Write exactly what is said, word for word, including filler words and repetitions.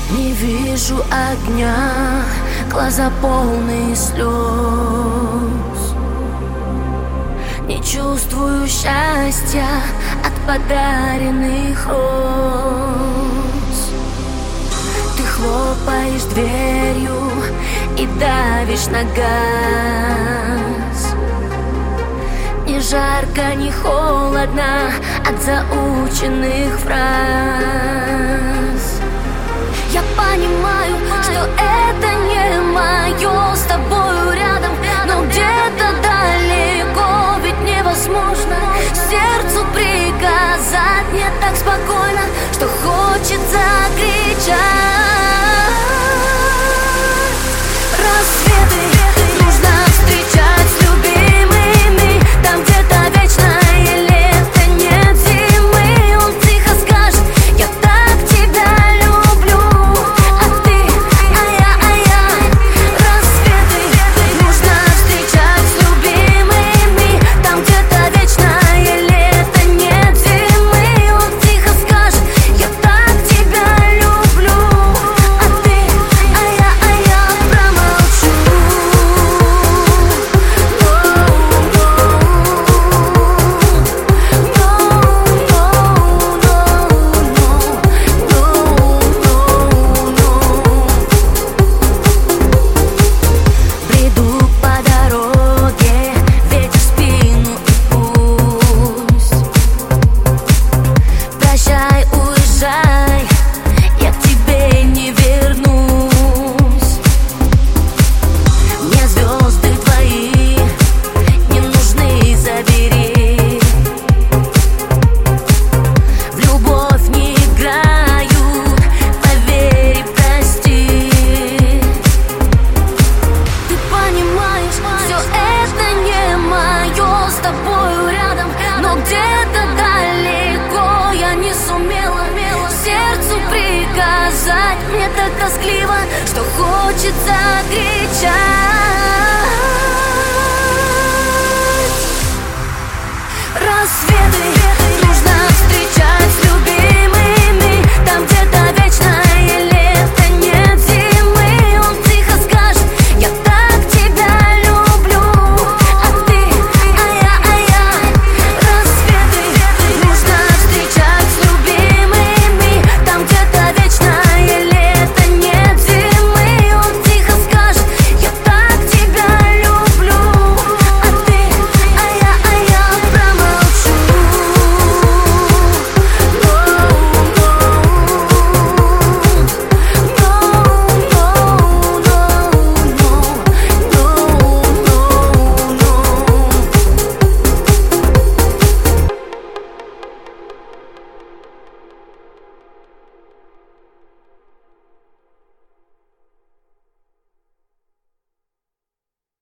Не вижу огня, глаза полные слез. Не чувствую счастья от подаренных роз. Ты хлопаешь дверью и давишь на газ. Ни жарко, ни холодно от заученных фраз. Я понимаю, что это не мое с тобою рядом, но где-то далеко, ведь невозможно сердцу приказать. Мне так спокойно, что хочется кричать. Рассветы нужно встречать с любимыми, там где-то вечное лето, нет зимы. Он тихо скажет: я так тебя люблю, а ты, а я, а я. Рассветы нужно встречать с любимыми, там где-то вечное лето, нет зимы. Он тихо скажет: я так тебя люблю, а ты, а я, а я промолчу. Бреду по дороге, ветер в спину и пусть. Прощай, уезжай, я к тебе не вернусь. Мне звезды твои не нужны, забери. В любовь не играют, поверь и прости. Ты понимаешь, все это не мое с тобою рядом, но где-то далеко я не сумела сердцу приказать. Мне так тоскливо, что хочется кричать.